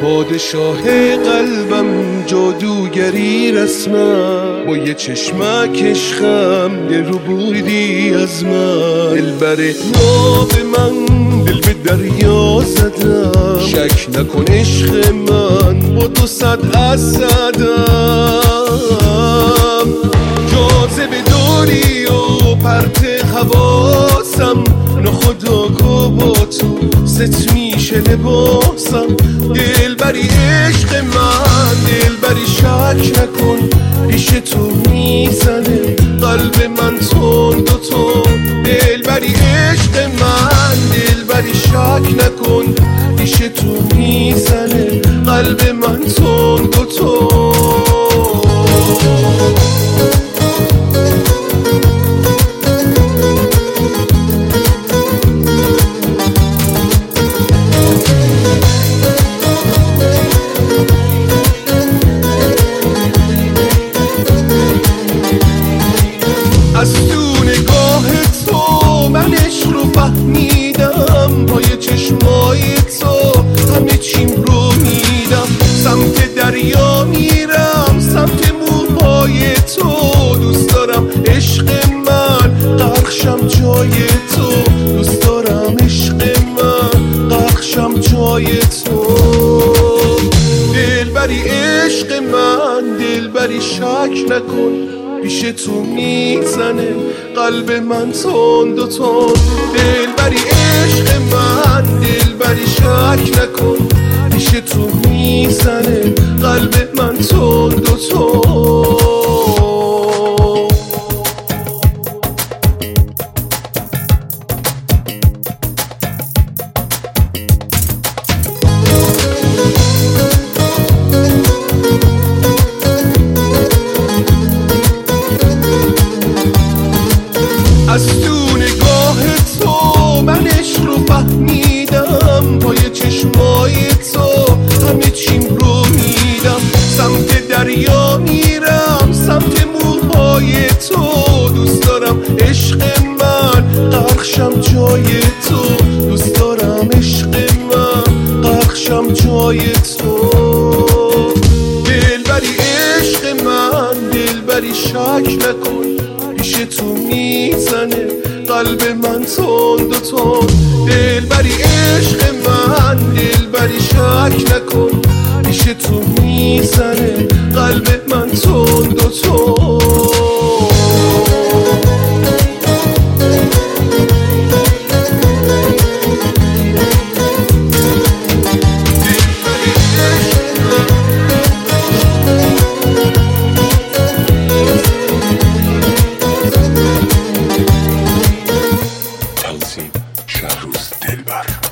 پادشاه قلبم جادوگری رسمم، با یه چشمک عشقم دل رو بودی از من. دلبر ناب من دل به دریا زدم، شک نکن عشق من با 200 اسدم. جاذبه داری و پرت حواسم، ناخودآگاه با تو ست میشه لباسم. دلبری عشق من، دلبری شک نکن پیش تو میزنه قلب من تند و تند. دلبری عشق من، دلبری شک نکن پیش تو میزنه قلب من تند و تند. از تو نگاه تو من عشق رو فهمیدم، پای چشمای تو همه چیم رو میدم. سمت دریا میرم، سمت موهای تو. دوست دارم عشق من غرقشم جای تو، دوست دارم عشق من غرقشم جای تو. دلبری عشق من، دلبری شک نکن پیش تو میزنه قلب من تند و تند. دلبری عشق من، دلبری شک نکن پیش تو میزنه قلب من تند و تند. از تو نگاه تو من عشق رو فهمیدم، پای چشمای تو همه چیم رو میدم. سمت دریا میرم، سمت موهای تو. دوست دارم عشق من غرقشم جای تو، دوست دارم عشق من غرقشم جای تو. دلبری عشق من، دلبری شک نکن پیش تو میزنه قلب من تند و تند. دلبری عشق من، دلبری شک نکن پیش تو میزنه قلب من تند و تند. تنظیم شهروز دلبر.